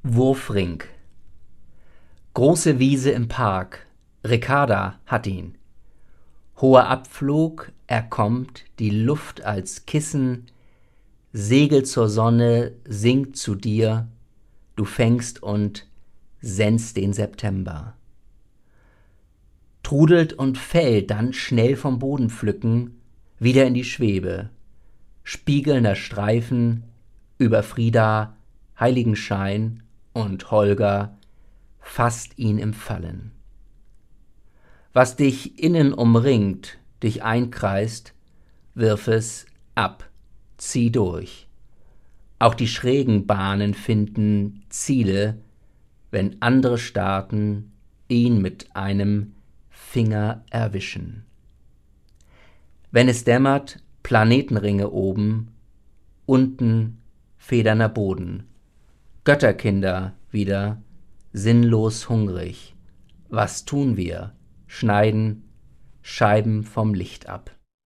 Wurfring. Große Wiese im Park, Ricarda hat ihn. Hoher Abflug, er kommt, die Luft als Kissen, segelt zur Sonne, sinkt zu dir, du fängst und sennst den September. Trudelt und fällt, dann schnell vom Boden pflücken, wieder in die Schwebe. Spiegelnder Streifen über Frida, Heiligenschein und Holger, fasst ihn im Fallen. Was dich innen umringt, dich einkreist, wirf es ab, zieh durch. Auch die schrägen Bahnen finden Ziele, wenn andere Staaten ihn mit einem Finger erwischen. Wenn es dämmert, Planetenringe oben, unten federner Boden. Götterkinder wieder, sinnlos hungrig. Was tun wir? Schneiden Scheiben vom Licht ab.